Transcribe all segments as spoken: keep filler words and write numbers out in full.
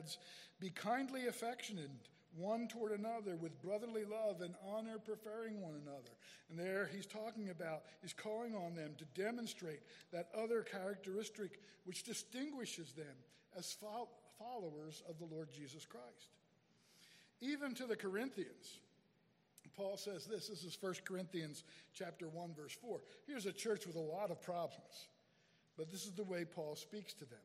adds, be kindly affectionate one toward another with brotherly love and honor, preferring one another. And there he's talking about, he's calling on them to demonstrate that other characteristic which distinguishes them as fo- followers of the Lord Jesus Christ. Even to the Corinthians, Paul says this. This is First Corinthians chapter one, verse four. Here's a church with a lot of problems, but this is the way Paul speaks to them.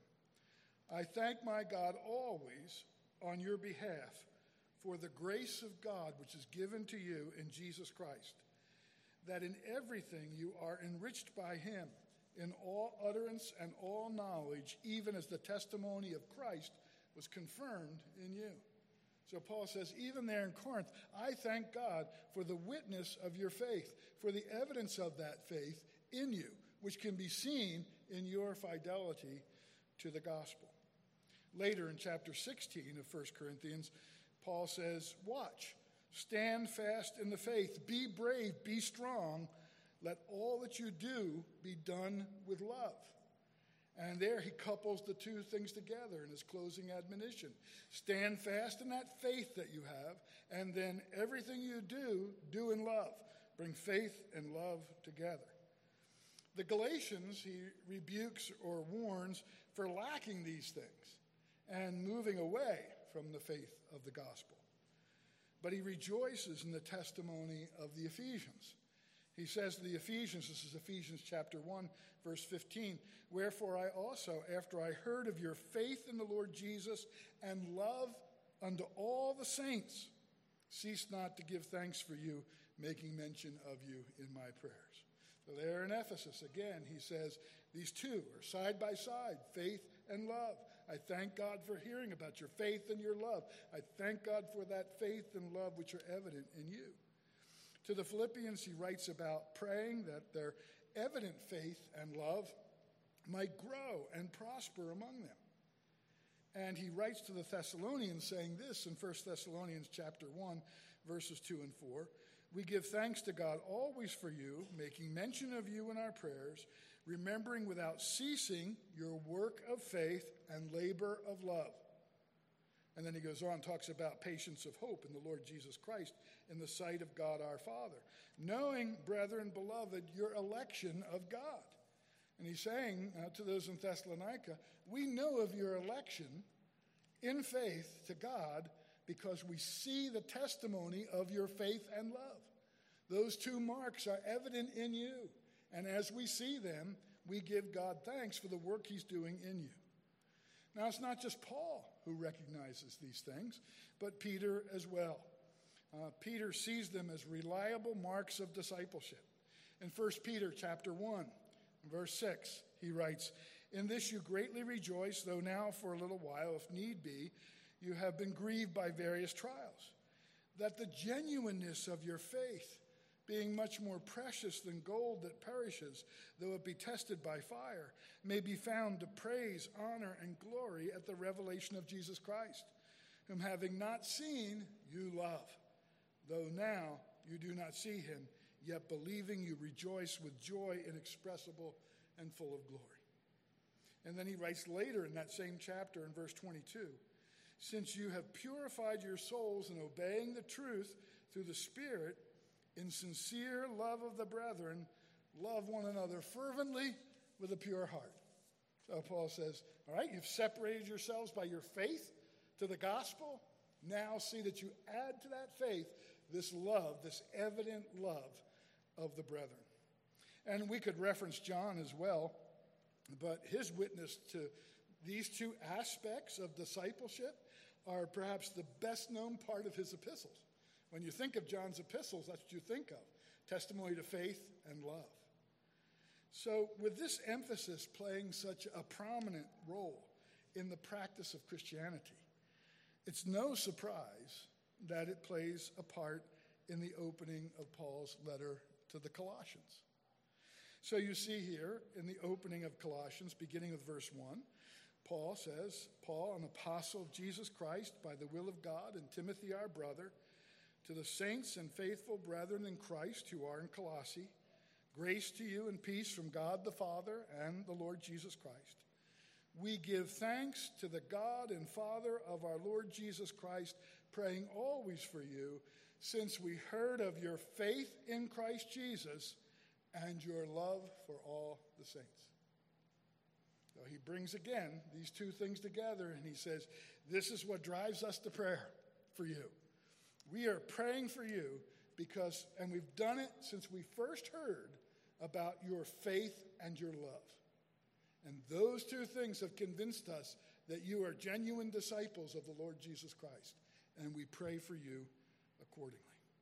I thank my God always on your behalf for the grace of God which is given to you in Jesus Christ, that in everything you are enriched by him in all utterance and all knowledge, even as the testimony of Christ was confirmed in you. So Paul says, even there in Corinth, I thank God for the witness of your faith, for the evidence of that faith in you, which can be seen in your fidelity to the gospel. Later in chapter sixteen of First Corinthians, Paul says, watch, stand fast in the faith, be brave, be strong, let all that you do be done with love. And there he couples the two things together in his closing admonition. Stand fast in that faith that you have, and then everything you do, do in love. Bring faith and love together. The Galatians, he rebukes or warns for lacking these things and moving away from the faith of the gospel. But he rejoices in the testimony of the Ephesians. He says to the Ephesians, this is Ephesians chapter one, verse fifteen, wherefore I also, after I heard of your faith in the Lord Jesus and love unto all the saints, cease not to give thanks for you, making mention of you in my prayers. So there in Ephesus, again, he says, these two are side by side, faith and love. I thank God for hearing about your faith and your love. I thank God for that faith and love which are evident in you. To the Philippians, he writes about praying that their evident faith and love might grow and prosper among them. And he writes to the Thessalonians saying this in First Thessalonians chapter one, verses two and four. We give thanks to God always for you, making mention of you in our prayers, remembering without ceasing your work of faith and labor of love. And then he goes on, talks about patience of hope in the Lord Jesus Christ in the sight of God our Father. Knowing, brethren, beloved, your election of God. And he's saying uh, to those in Thessalonica, we know of your election in faith to God because we see the testimony of your faith and love. Those two marks are evident in you. And as we see them, we give God thanks for the work he's doing in you. Now, it's not just Paul who recognizes these things, but Peter as well. Uh, Peter sees them as reliable marks of discipleship. In First Peter chapter one, verse six, he writes, in this you greatly rejoice, though now for a little while, if need be, you have been grieved by various trials, that the genuineness of your faith, being much more precious than gold that perishes, though it be tested by fire, may be found to praise, honor, and glory at the revelation of Jesus Christ, whom having not seen, you love, though now you do not see him, yet believing you rejoice with joy inexpressible and full of glory. And then he writes later in that same chapter in verse twenty-two, since you have purified your souls in obeying the truth through the Spirit, in sincere love of the brethren, love one another fervently with a pure heart. So Paul says, all right, you've separated yourselves by your faith to the gospel. Now see that you add to that faith this love, this evident love of the brethren. And we could reference John as well, but his witness to these two aspects of discipleship are perhaps the best known part of his epistles. When you think of John's epistles, that's what you think of, testimony to faith and love. So with this emphasis playing such a prominent role in the practice of Christianity, it's no surprise that it plays a part in the opening of Paul's letter to the Colossians. So you see here in the opening of Colossians, beginning with verse one, Paul says, Paul, an apostle of Jesus Christ by the will of God, and Timothy our brother, to the saints and faithful brethren in Christ who are in Colossae, grace to you and peace from God the Father and the Lord Jesus Christ. We give thanks to the God and Father of our Lord Jesus Christ, praying always for you, since we heard of your faith in Christ Jesus and your love for all the saints. So he brings again these two things together, and he says, this is what drives us to prayer for you. We are praying for you because, and we've done it since we first heard about your faith and your love. And those two things have convinced us that you are genuine disciples of the Lord Jesus Christ. And we pray for you accordingly.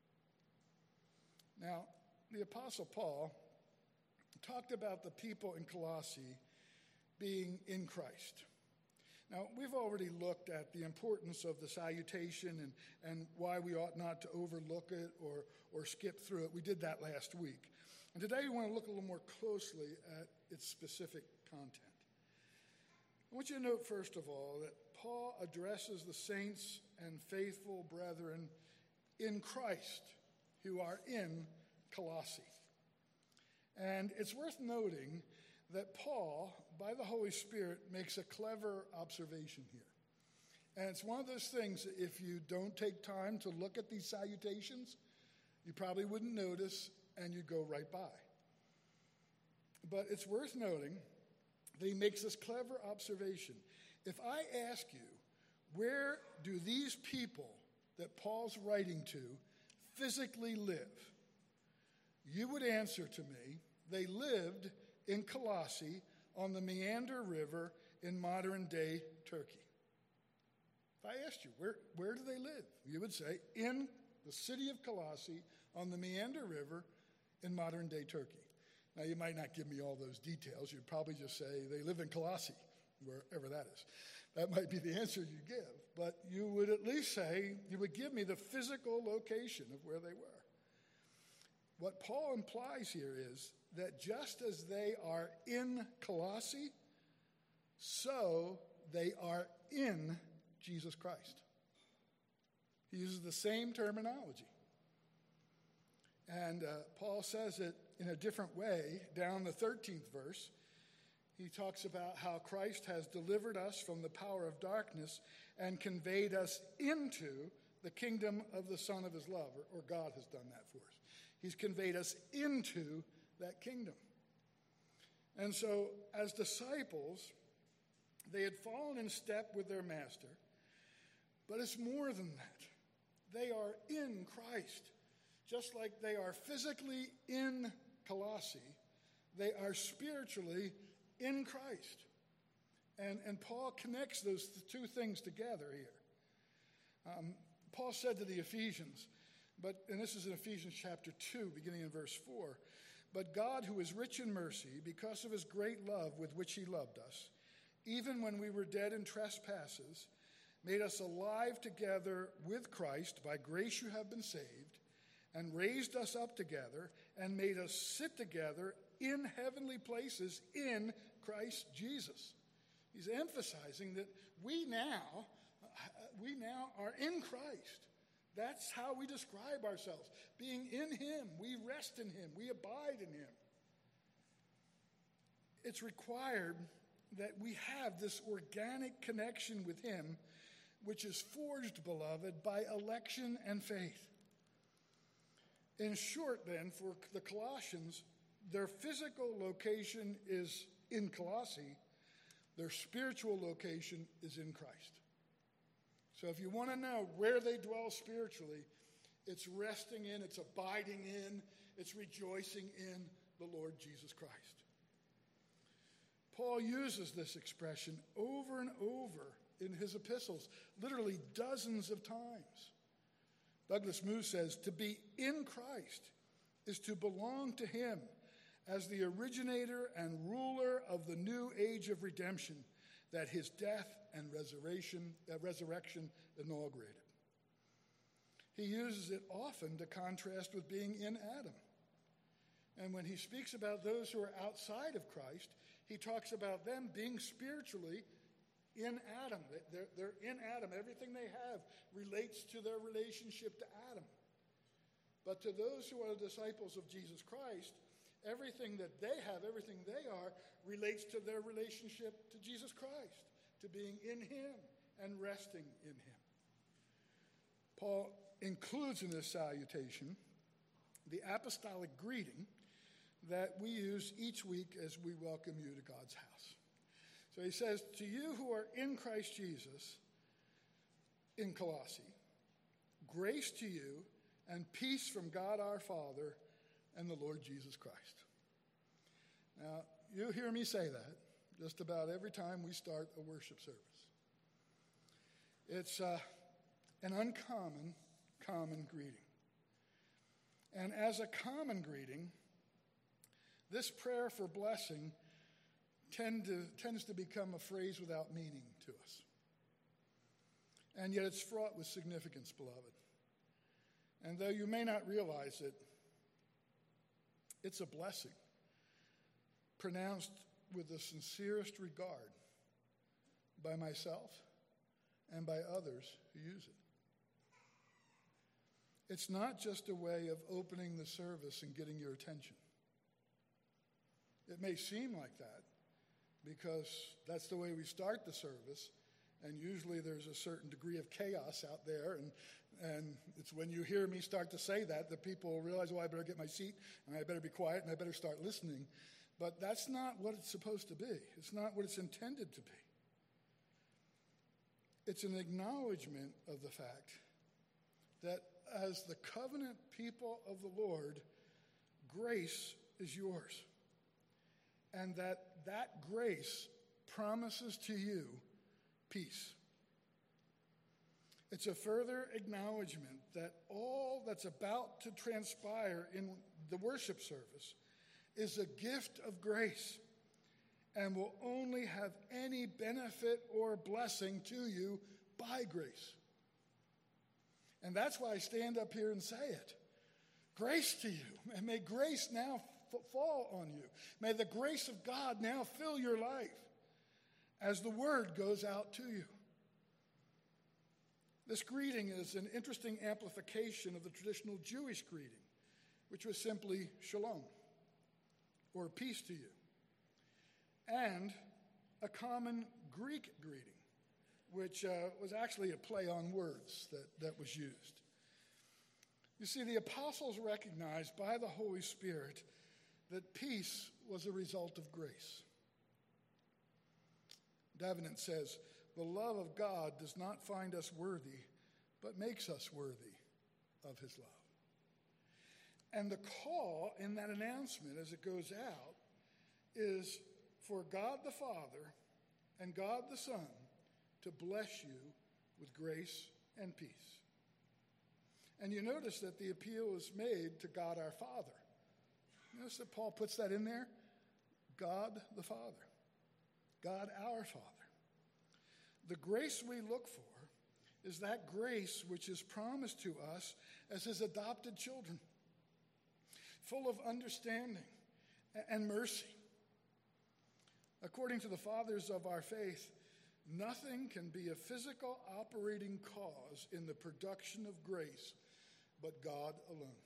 Now, the Apostle Paul talked about the people in Colossae being in Christ. Now, we've already looked at the importance of the salutation and, and why we ought not to overlook it or, or skip through it. We did that last week. And today we want to look a little more closely at its specific content. I want you to note, first of all, that Paul addresses the saints and faithful brethren in Christ who are in Colossae. And it's worth noting that Paul, by the Holy Spirit, makes a clever observation here. And it's one of those things that if you don't take time to look at these salutations, you probably wouldn't notice and you'd go right by. But it's worth noting that he makes this clever observation. If I ask you, where do these people that Paul's writing to physically live? You would answer to me, they lived in Colossae on the Meander River in modern-day Turkey. If I asked you, where, where do they live? You would say, in the city of Colossae on the Meander River in modern-day Turkey. Now, you might not give me all those details. You'd probably just say they live in Colossae, wherever that is. That might be the answer you give. But you would at least say, you would give me the physical location of where they were. What Paul implies here is that just as they are in Colossae, so they are in Jesus Christ. He uses the same terminology. And uh, Paul says it in a different way down the thirteenth verse. He talks about how Christ has delivered us from the power of darkness and conveyed us into the kingdom of the Son of his love, or, or God has done that for us. He's conveyed us into that kingdom. And so, as disciples, they had fallen in step with their master, but it's more than that. They are in Christ. Just like they are physically in Colossae, they are spiritually in Christ. And, and Paul connects those two things together here. Um, Paul said to the Ephesians, but and this is in Ephesians chapter two, beginning in verse four, but God, who is rich in mercy, because of his great love with which he loved us, even when we were dead in trespasses, made us alive together with Christ. By grace you have been saved, and raised us up together, and made us sit together in heavenly places in Christ Jesus. He's emphasizing that we now, we now are in Christ. That's how we describe ourselves. Being in him, we rest in him, we abide in him. It's required that we have this organic connection with him, which is forged, beloved, by election and faith. In short, then, for the Colossians, their physical location is in Colossae. Their spiritual location is in Christ. So if you want to know where they dwell spiritually, it's resting in, it's abiding in, it's rejoicing in the Lord Jesus Christ. Paul uses this expression over and over in his epistles, literally dozens of times. Douglas Moo says, to be in Christ is to belong to him as the originator and ruler of the new age of redemption that his death and resurrection, uh, resurrection inaugurated. He uses it often to contrast with being in Adam. And when he speaks about those who are outside of Christ, he talks about them being spiritually in Adam. They're, they're in Adam. Everything they have relates to their relationship to Adam. But to those who are the disciples of Jesus Christ, everything that they have, everything they are, relates to their relationship to Jesus Christ, to being in him and resting in him. Paul includes in this salutation the apostolic greeting that we use each week as we welcome you to God's house. So he says, to you who are in Christ Jesus, in Colossae, grace to you and peace from God our Father and the Lord Jesus Christ. Now, you hear me say that just about every time we start a worship service. It's uh, an uncommon, common greeting. And as a common greeting, this prayer for blessing tend to, tends to become a phrase without meaning to us. And yet it's fraught with significance, beloved. And though you may not realize it, it's a blessing pronounced with the sincerest regard by myself and by others who use it. It's not just a way of opening the service and getting your attention. It may seem like that because that's the way we start the service, and usually there's a certain degree of chaos out there, and, and it's when you hear me start to say that that people realize, well, I better get my seat, and I better be quiet, and I better start listening. But that's not what it's supposed to be. It's not what it's intended to be. It's an acknowledgement of the fact that as the covenant people of the Lord, grace is yours. And that that grace promises to you peace. It's a further acknowledgement that all that's about to transpire in the worship service is a gift of grace and will only have any benefit or blessing to you by grace. And that's why I stand up here and say it. Grace to you, and may grace now f- fall on you. May the grace of God now fill your life as the word goes out to you. This greeting is an interesting amplification of the traditional Jewish greeting, which was simply shalom, or peace to you, and a common Greek greeting, which uh, was actually a play on words that, that was used. You see, the apostles recognized by the Holy Spirit that peace was a result of grace. Davenant says, the love of God does not find us worthy, but makes us worthy of his love. And the call in that announcement as it goes out is for God the Father and God the Son to bless you with grace and peace. And you notice that the appeal is made to God our Father. Notice that Paul puts that in there. God the Father. God our Father. The grace we look for is that grace which is promised to us as his adopted children, full of understanding and mercy. According to the fathers of our faith, nothing can be a physical operating cause in the production of grace but God alone.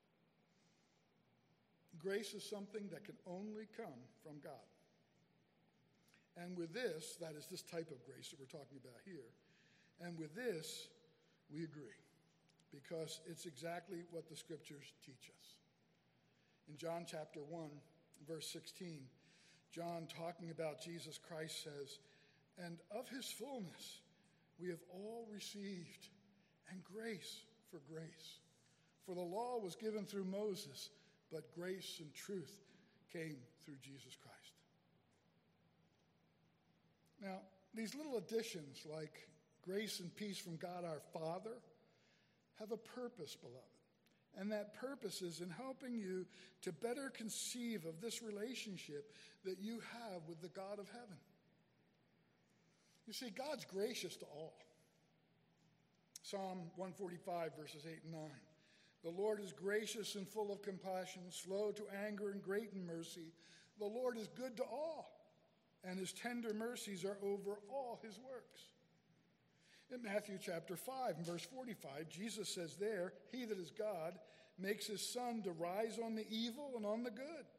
Grace is something that can only come from God. And with this, that is this type of grace that we're talking about here, and with this, we agree, because it's exactly what the scriptures teach us. In John chapter one, verse sixteen, John, talking about Jesus Christ, says, and of his fullness we have all received, and grace for grace. For the law was given through Moses, but grace and truth came through Jesus Christ. Now, these little additions like grace and peace from God our Father have a purpose, beloved. And that purpose is in helping you to better conceive of this relationship that you have with the God of heaven. You see, God's gracious to all. Psalm one forty-five, verses eight and nine. The Lord is gracious and full of compassion, slow to anger and great in mercy. The Lord is good to all, and his tender mercies are over all his works. In Matthew chapter five and verse forty-five, Jesus says there, he that is God makes his sun to rise on the evil and on the good,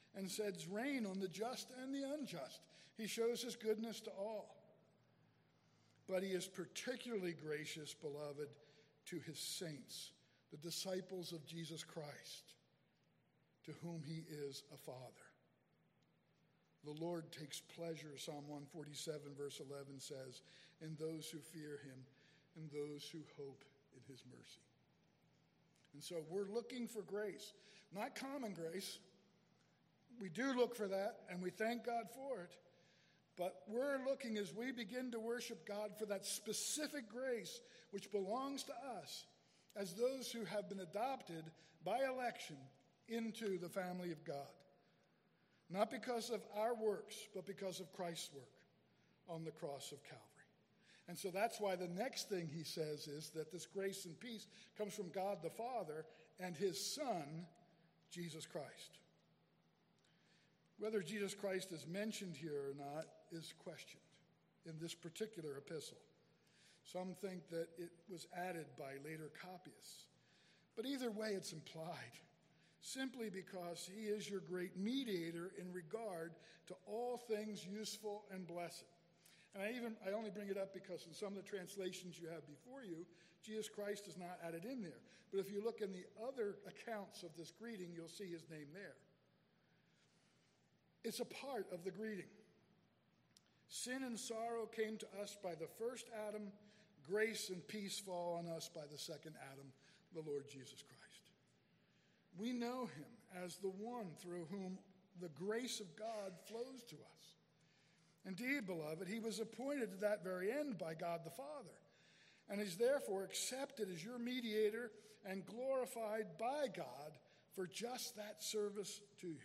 and sends rain on the just and the unjust. He shows his goodness to all. But he is particularly gracious, beloved, to his saints, the disciples of Jesus Christ, to whom he is a father. The Lord takes pleasure, Psalm one forty-seven, verse eleven says, in those who fear him and those who hope in his mercy. And so we're looking for grace, not common grace. We do look for that, and we thank God for it. But we're looking, as we begin to worship God, for that specific grace which belongs to us as those who have been adopted by election into the family of God. Not because of our works, but because of Christ's work on the cross of Calvary. And so that's why the next thing he says is that this grace and peace comes from God the Father and his Son, Jesus Christ. Whether Jesus Christ is mentioned here or not is questioned in this particular epistle. Some think that it was added by later copyists. But either way, it's implied, simply because he is your great mediator in regard to all things useful and blessed. And I even I only bring it up because in some of the translations you have before you, Jesus Christ is not added in there. But if you look in the other accounts of this greeting, you'll see his name there. It's a part of the greeting. Sin and sorrow came to us by the first Adam. Grace and peace fall on us by the second Adam, the Lord Jesus Christ. We know him as the one through whom the grace of God flows to us. Indeed, beloved, he was appointed to that very end by God the Father, and is therefore accepted as your mediator and glorified by God for just that service to you.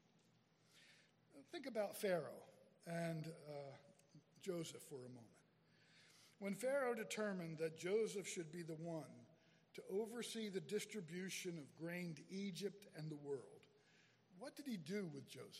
Think about Pharaoh and uh, Joseph for a moment. When Pharaoh determined that Joseph should be the one to oversee the distribution of grain to Egypt and the world, what did he do with Joseph?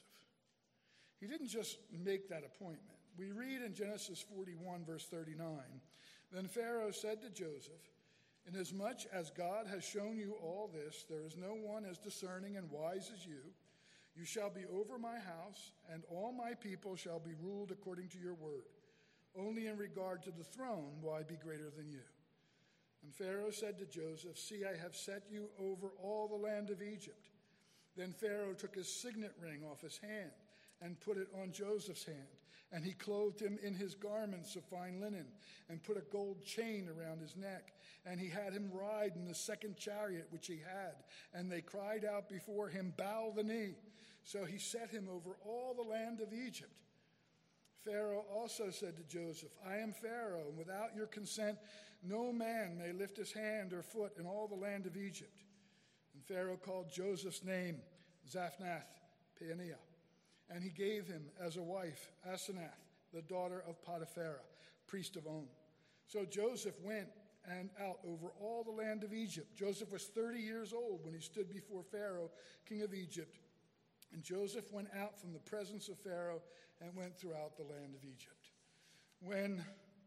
He didn't just make that appointment. We read in Genesis forty-one, verse thirty-nine, then Pharaoh said to Joseph, inasmuch as God has shown you all this, there is no one as discerning and wise as you. You shall be over my house, and all my people shall be ruled according to your word. Only in regard to the throne will I be greater than you. And Pharaoh said to Joseph, see, I have set you over all the land of Egypt. Then Pharaoh took his signet ring off his hand and put it on Joseph's hand. And he clothed him in his garments of fine linen and put a gold chain around his neck. And he had him ride in the second chariot which he had. And they cried out before him, bow the knee. So he set him over all the land of Egypt. Pharaoh also said to Joseph, I am Pharaoh, and without your consent no man may lift his hand or foot in all the land of Egypt. And Pharaoh called Joseph's name Zaphnath-Paaneah, and he gave him as a wife Asenath, the daughter of Potiphera, priest of On. So Joseph went and out over all the land of Egypt. Joseph was thirty years old when he stood before Pharaoh, king of Egypt. And Joseph went out from the presence of Pharaoh and went throughout the land of Egypt. When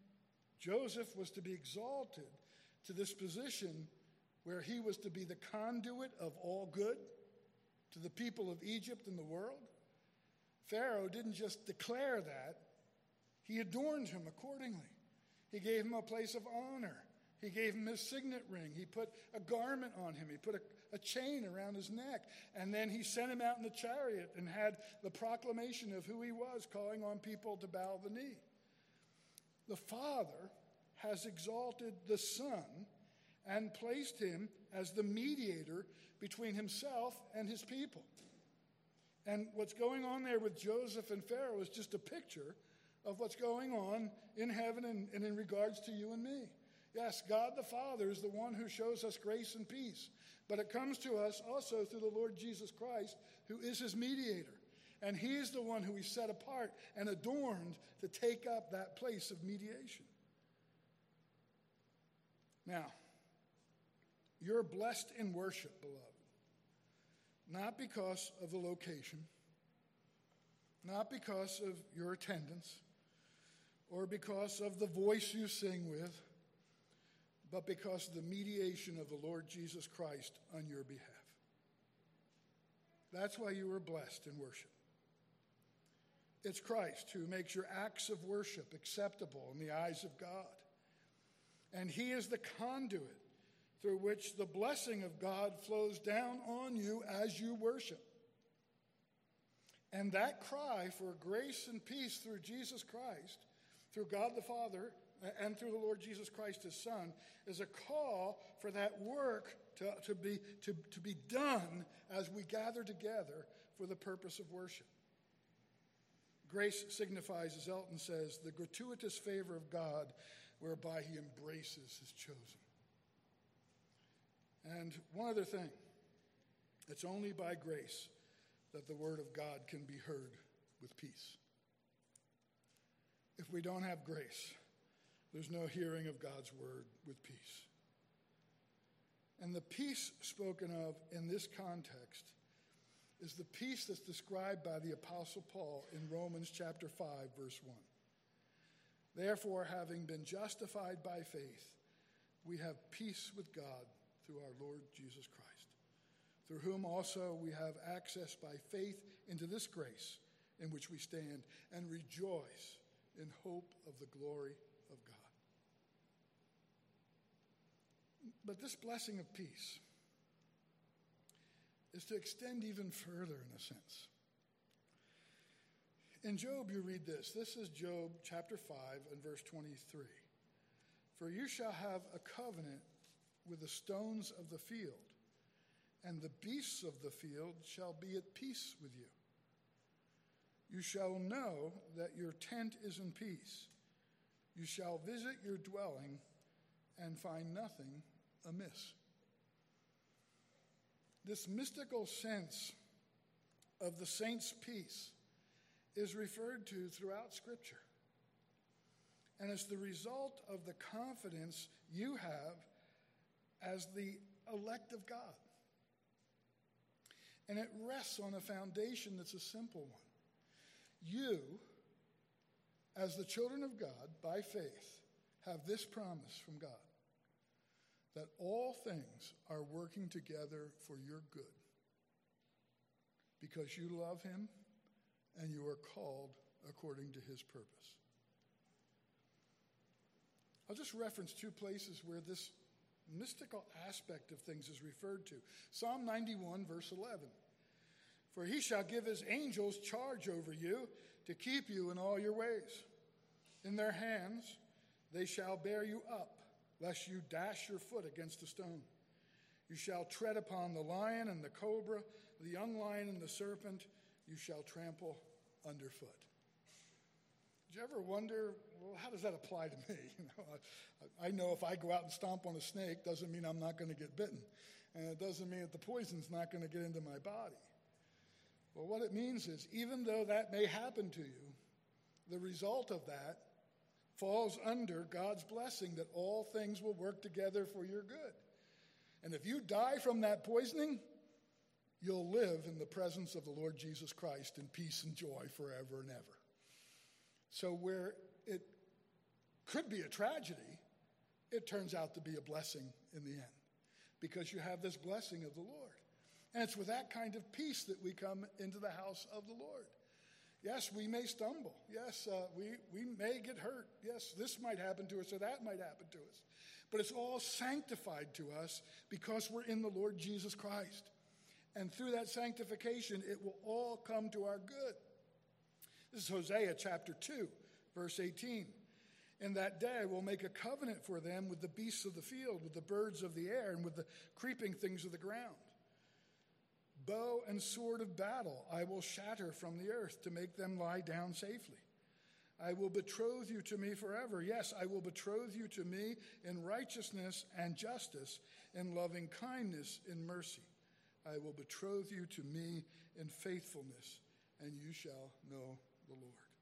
Joseph was to be exalted to this position where he was to be the conduit of all good to the people of Egypt and the world, Pharaoh didn't just declare that, he adorned him accordingly. He gave him a place of honor. He gave him his signet ring. He put a garment on him. He put a, a chain around his neck. And then he sent him out in the chariot and had the proclamation of who he was, calling on people to bow the knee. The Father has exalted the Son and placed him as the mediator between himself and his people. And what's going on there with Joseph and Pharaoh is just a picture of what's going on in heaven and, and in regards to you and me. Yes, God the Father is the one who shows us grace and peace, but it comes to us also through the Lord Jesus Christ, who is his mediator. And he is the one who he set apart and adorned to take up that place of mediation. Now, you're blessed in worship, beloved, not because of the location, not because of your attendance, or because of the voice you sing with, but because of the mediation of the Lord Jesus Christ on your behalf. That's why you are blessed in worship. It's Christ who makes your acts of worship acceptable in the eyes of God. And he is the conduit through which the blessing of God flows down on you as you worship. And that cry for grace and peace through Jesus Christ, through God the Father, and through the Lord Jesus Christ, his Son, is a call for that work to, to, be, to, to be done as we gather together for the purpose of worship. Grace signifies, as Elton says, the gratuitous favor of God whereby he embraces his chosen. And one other thing, it's only by grace that the word of God can be heard with peace. If we don't have grace, there's no hearing of God's word with peace. And the peace spoken of in this context is the peace that's described by the Apostle Paul in Romans chapter five, verse one. Therefore, having been justified by faith, we have peace with God through our Lord Jesus Christ, through whom also we have access by faith into this grace in which we stand and rejoice in hope of the glory of God. But this blessing of peace is to extend even further in a sense. In Job, you read this. This is Job chapter five and verse twenty-three. For you shall have a covenant with the stones of the field, and the beasts of the field shall be at peace with you. You shall know that your tent is in peace. You shall visit your dwelling and find nothing amiss. This mystical sense of the saint's peace is referred to throughout Scripture. And it's the result of the confidence you have as the elect of God. And it rests on a foundation that's a simple one. You, as the children of God, by faith, have this promise from God, that all things are working together for your good, because you love him and you are called according to his purpose. I'll just reference two places where this mystical aspect of things is referred to. Psalm ninety-one, verse eleven. For he shall give his angels charge over you to keep you in all your ways. In their hands they shall bear you up, lest you dash your foot against a stone. You shall tread upon the lion and the cobra, the young lion and the serpent, you shall trample underfoot. Did you ever wonder, well, how does that apply to me? You know, I, I know if I go out and stomp on a snake, doesn't mean I'm not going to get bitten. And it doesn't mean that the poison's not going to get into my body. Well, what it means is, even though that may happen to you, the result of that falls under God's blessing that all things will work together for your good. And if you die from that poisoning, you'll live in the presence of the Lord Jesus Christ in peace and joy forever and ever. So where it could be a tragedy, it turns out to be a blessing in the end, because you have this blessing of the Lord. And it's with that kind of peace that we come into the house of the Lord. Yes, we may stumble. Yes, uh, we, we may get hurt. Yes, this might happen to us or that might happen to us. But it's all sanctified to us because we're in the Lord Jesus Christ. And through that sanctification, it will all come to our good. This is Hosea chapter two, verse eighteen. In that day I will make a covenant for them with the beasts of the field, with the birds of the air, and with the creeping things of the ground. Bow and sword of battle I will shatter from the earth to make them lie down safely. I will betroth you to me forever. Yes, I will betroth you to me in righteousness and justice, in loving kindness, in mercy. I will betroth you to me in faithfulness, and you shall know the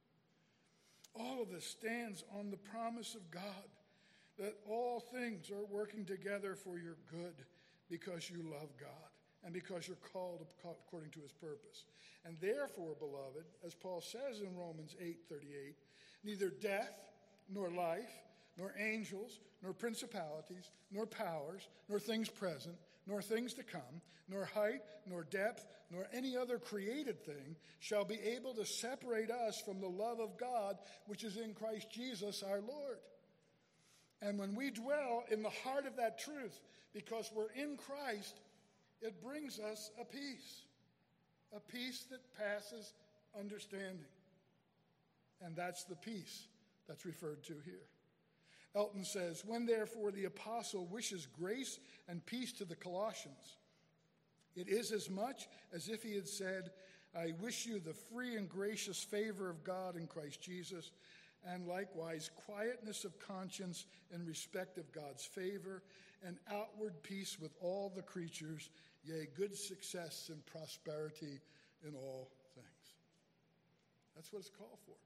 Lord. All of this stands on the promise of God that all things are working together for your good because you love God and because you're called according to his purpose. And therefore, beloved, as Paul says in Romans eight thirty-eight, neither death nor life, nor angels, nor principalities, nor powers, nor things present, nor things to come, nor height, nor depth, nor any other created thing shall be able to separate us from the love of God which is in Christ Jesus our Lord. And when we dwell in the heart of that truth, because we're in Christ, it brings us a peace, a peace that passes understanding. And that's the peace that's referred to here. Elton says, when therefore the apostle wishes grace and peace to the Colossians, it is as much as if he had said, I wish you the free and gracious favor of God in Christ Jesus, and likewise quietness of conscience in respect of God's favor, and outward peace with all the creatures, yea, good success and prosperity in all things. That's what it's called for.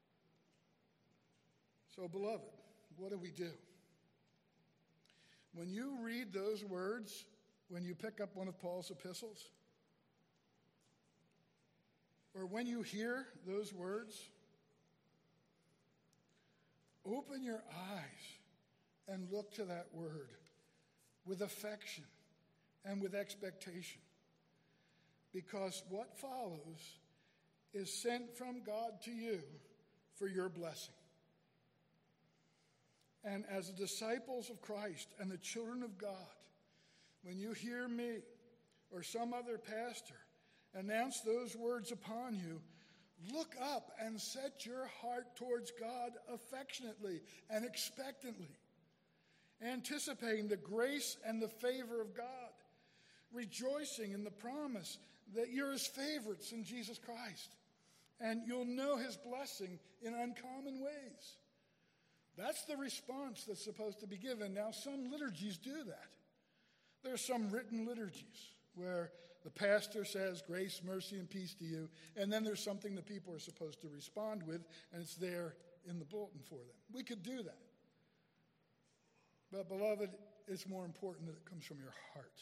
So, beloved, what do we do? When you read those words, when you pick up one of Paul's epistles, or when you hear those words, open your eyes and look to that word with affection and with expectation. Because what follows is sent from God to you for your blessing. And as the disciples of Christ and the children of God, when you hear me or some other pastor announce those words upon you, look up and set your heart towards God affectionately and expectantly, anticipating the grace and the favor of God, rejoicing in the promise that you're his favorites in Jesus Christ, and you'll know his blessing in uncommon ways. That's the response that's supposed to be given. Now, some liturgies do that. There's some written liturgies where the pastor says, grace, mercy, and peace to you, and then there's something that people are supposed to respond with, and it's there in the bulletin for them. We could do that. But, beloved, it's more important that it comes from your heart,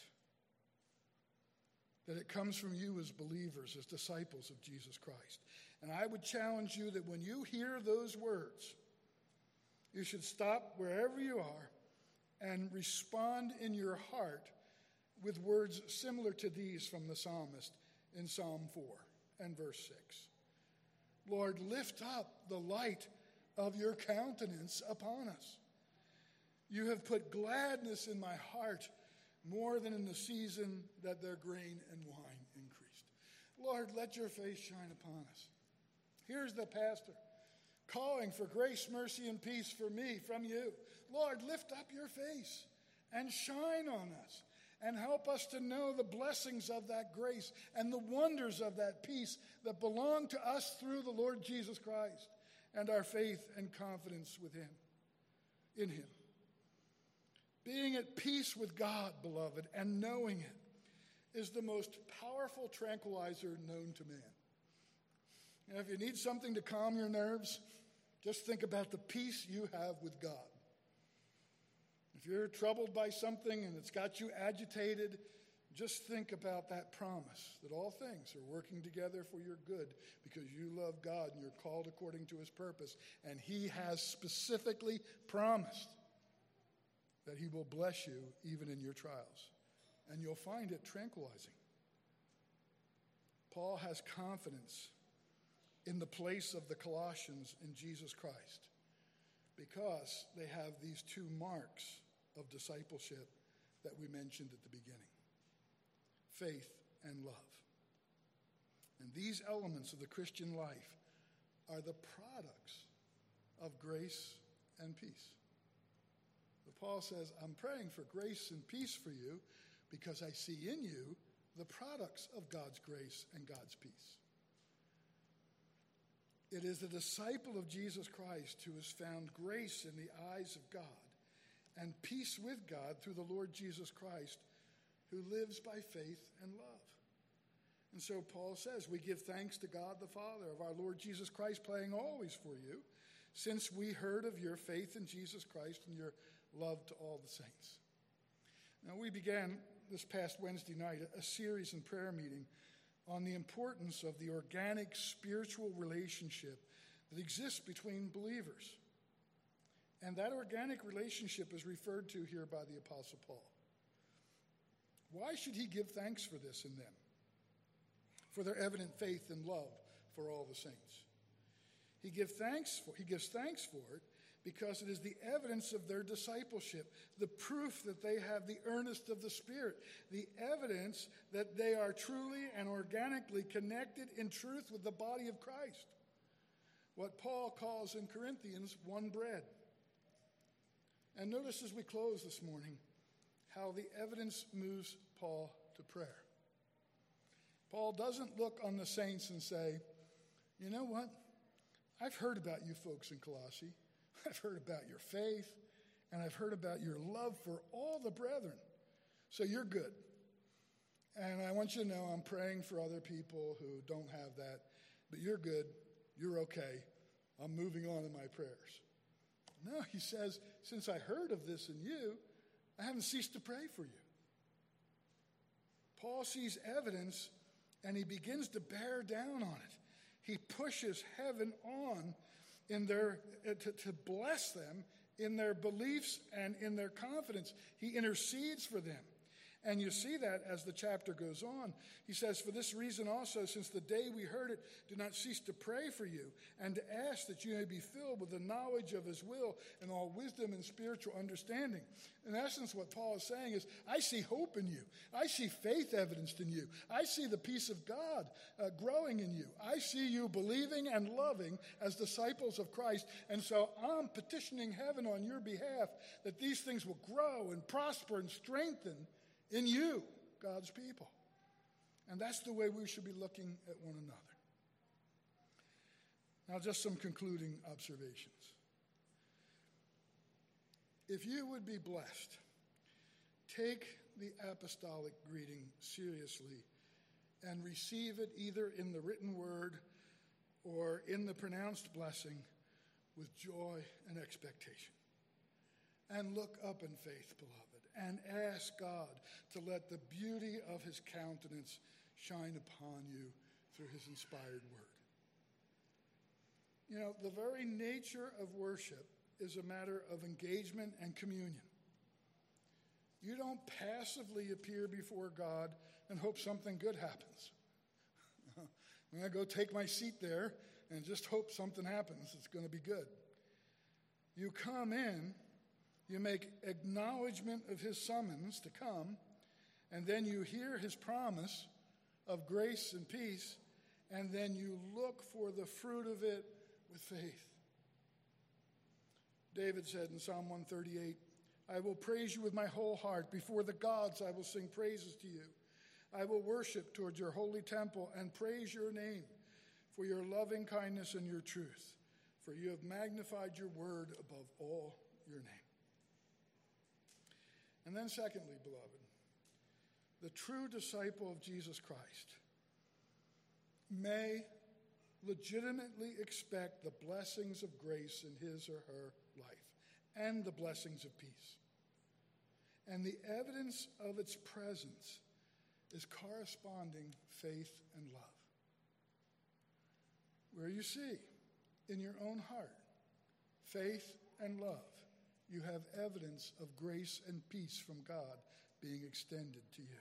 that it comes from you as believers, as disciples of Jesus Christ. And I would challenge you that when you hear those words, you should stop wherever you are and respond in your heart with words similar to these from the psalmist in Psalm four and verse six. Lord, lift up the light of your countenance upon us. You have put gladness in my heart more than in the season that their grain and wine increased. Lord, let your face shine upon us. Here's the pastor calling for grace, mercy, and peace for me, from you. Lord, lift up your face and shine on us and help us to know the blessings of that grace and the wonders of that peace that belong to us through the Lord Jesus Christ and our faith and confidence with him, in him. Being at peace with God, beloved, and knowing it is the most powerful tranquilizer known to man. And if you need something to calm your nerves, just think about the peace you have with God. If you're troubled by something and it's got you agitated, just think about that promise that all things are working together for your good because you love God and you're called according to his purpose. And he has specifically promised that he will bless you even in your trials. And you'll find it tranquilizing. Paul has confidence in the place of the Colossians in Jesus Christ because they have these two marks of discipleship that we mentioned at the beginning: faith and love. And these elements of the Christian life are the products of grace and peace. But Paul says, I'm praying for grace and peace for you because I see in you the products of God's grace and God's peace. It is the disciple of Jesus Christ who has found grace in the eyes of God and peace with God through the Lord Jesus Christ, who lives by faith and love. And so Paul says, we give thanks to God the Father of our Lord Jesus Christ, praying always for you, since we heard of your faith in Jesus Christ and your love to all the saints. Now, we began this past Wednesday night a series and prayer meeting on the importance of the organic spiritual relationship that exists between believers. And that organic relationship is referred to here by the Apostle Paul. Why should he give thanks for this in them? For their evident faith and love for all the saints. He give thanks for, he gives thanks for it because it is the evidence of their discipleship, the proof that they have the earnest of the Spirit, the evidence that they are truly and organically connected in truth with the body of Christ. What Paul calls in Corinthians, one bread. And notice as we close this morning how the evidence moves Paul to prayer. Paul doesn't look on the saints and say, you know what? I've heard about you folks in Colossae. I've heard about your faith, and I've heard about your love for all the brethren. So you're good. And I want you to know I'm praying for other people who don't have that, but you're good. You're okay. I'm moving on in my prayers. No, he says, since I heard of this in you, I haven't ceased to pray for you. Paul sees evidence, and he begins to bear down on it. He pushes heaven on in their to, to bless them in their beliefs and in their confidence. He intercedes for them. And you see that as the chapter goes on. He says, for this reason also, since the day we heard it, do not cease to pray for you and to ask that you may be filled with the knowledge of his will and all wisdom and spiritual understanding. In essence, what Paul is saying is, I see hope in you. I see faith evidenced in you. I see the peace of God uh, growing in you. I see you believing and loving as disciples of Christ. And so I'm petitioning heaven on your behalf that these things will grow and prosper and strengthen in you, God's people. And that's the way we should be looking at one another. Now, just some concluding observations. If you would be blessed, take the apostolic greeting seriously and receive it either in the written word or in the pronounced blessing with joy and expectation. And look up in faith, beloved, and ask God to let the beauty of his countenance shine upon you through his inspired word. You know, the very nature of worship is a matter of engagement and communion. You don't passively appear before God and hope something good happens. I'm going to go take my seat there and just hope something happens. It's going to be good. You come in, you make acknowledgement of his summons to come, and then you hear his promise of grace and peace, and then you look for the fruit of it with faith. David said in Psalm one thirty-eight, I will praise you with my whole heart. Before the gods I will sing praises to you. I will worship towards your holy temple and praise your name for your loving kindness and your truth, for you have magnified your word above all your name. And then secondly, beloved, the true disciple of Jesus Christ may legitimately expect the blessings of grace in his or her life and the blessings of peace. And the evidence of its presence is corresponding faith and love. Where you see in your own heart faith and love, you have evidence of grace and peace from God being extended to you.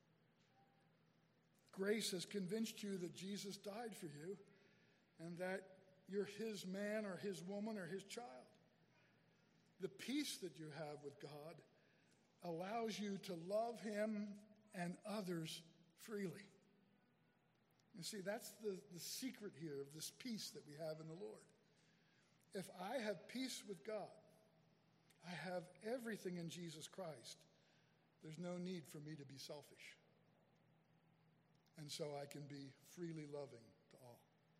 Grace has convinced you that Jesus died for you and that you're his man or his woman or his child. The peace that you have with God allows you to love him and others freely. You see, that's the, the secret here of this peace that we have in the Lord. If I have peace with God, I have everything in Jesus Christ, there's no need for me to be selfish. And so I can be freely loving to all.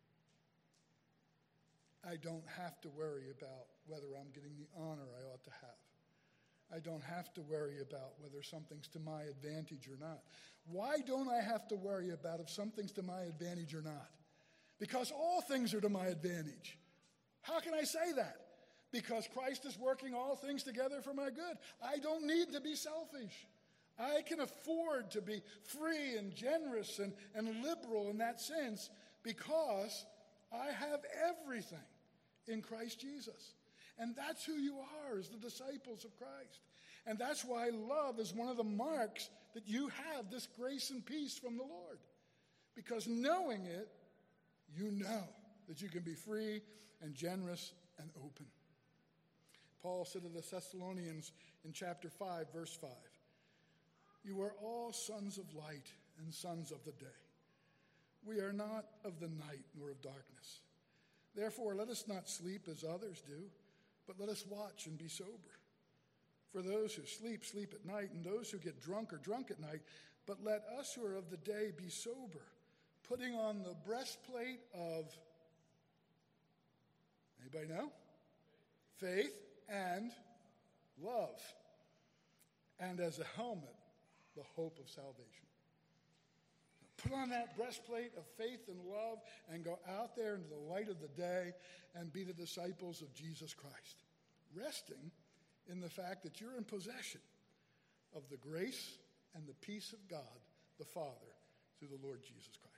I don't have to worry about whether I'm getting the honor I ought to have. I don't have to worry about whether something's to my advantage or not. Why don't I have to worry about if something's to my advantage or not? Because all things are to my advantage. How can I say that? Because Christ is working all things together for my good. I don't need to be selfish. I can afford to be free and generous and, and liberal in that sense because I have everything in Christ Jesus. And that's who you are as the disciples of Christ. And that's why love is one of the marks that you have this grace and peace from the Lord. Because knowing it, you know that you can be free and generous and open. Paul said to the Thessalonians in chapter five, verse five, "You are all sons of light and sons of the day. We are not of the night nor of darkness. Therefore, let us not sleep as others do, but let us watch and be sober. For those who sleep, sleep at night, and those who get drunk are drunk at night. But let us who are of the day be sober, putting on the breastplate of," anybody know? "Faith and love. And as a helmet, the hope of salvation." Put on that breastplate of faith and love and go out there into the light of the day and be the disciples of Jesus Christ, resting in the fact that you're in possession of the grace and the peace of God the Father through the Lord Jesus Christ.